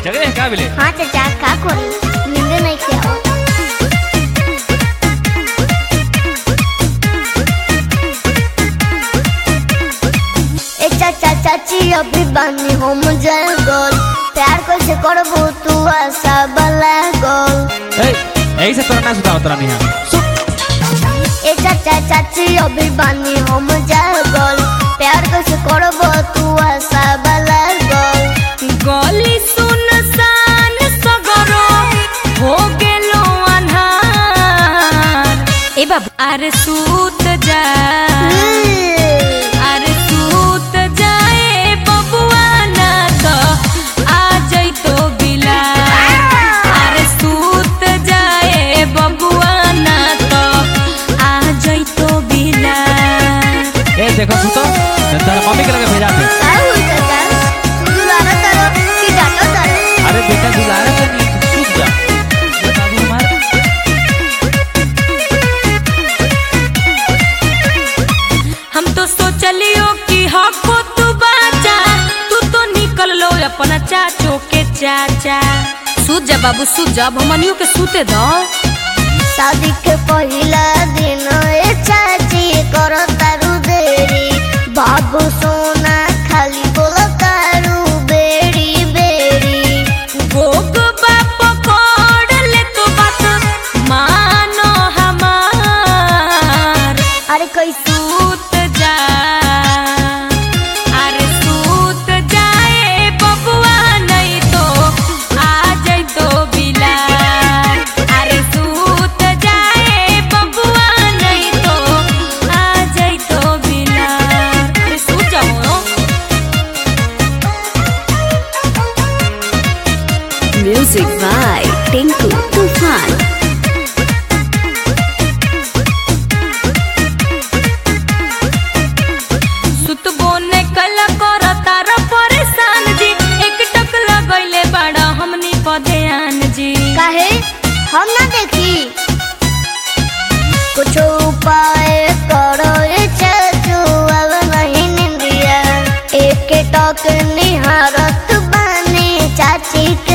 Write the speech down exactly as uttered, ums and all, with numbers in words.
जगह है का बिले? हाँ चाचा का कोई नींद नहीं किया। ए चाचा चाची अभी बानी हो मुझे गोल प्यार कैसे करबो तू ऐसा बला गोल। ए यही से तोरा ना सुता उतरा नहीं है। ए चाचा चाची अभी बानी हो मुझे गोल प्यार कैसे करबो तू ऐसा बला गोल। गली सुनसान सगरो हो गेलो अन्हार। ए बाबू अरे सूत जा अरे सूत जाए बबुआ ना तो आ जाई तो बिला। अरे सूत जाए बबुआ ना तो आ जाई तो बिला। ए देखो सुतो तेरा मम्मी के लगे भेजा थे। अरे बेटा दुलारा तो नहीं सूत जा बाबू हमारा। हम तो सोचलियो कि हको तू बाचा तू तो निकल लो अपना चाचो के चाचा। सूत जा बाबू सूत जा हमनियो के सूते दो। शादी के पहला दिन ए चाची करो तारू देरी बाबू सोना खाली बोलो तारू बेड़ी बेड़ी। भोग बाप कोड़ ले तो बात मानो हमार। अरे कोई सूत जा अरे सूत जाए बबुआ नहीं तो आ जाई तो बिला। अरे सूत जाए बबुआ नहीं तो आ जाई तो बिला। अरे सूत जाओ। Music by Tinku Tufan. सुतबो ने कल कर तारा परेशान जी एक टक लगैले बड़ा हमनी पधेयान जी। काहे हम ना देखी कुछ उपाय करो ए चाचू अब नहीं निंदिया एक टक निहारत बानी चाची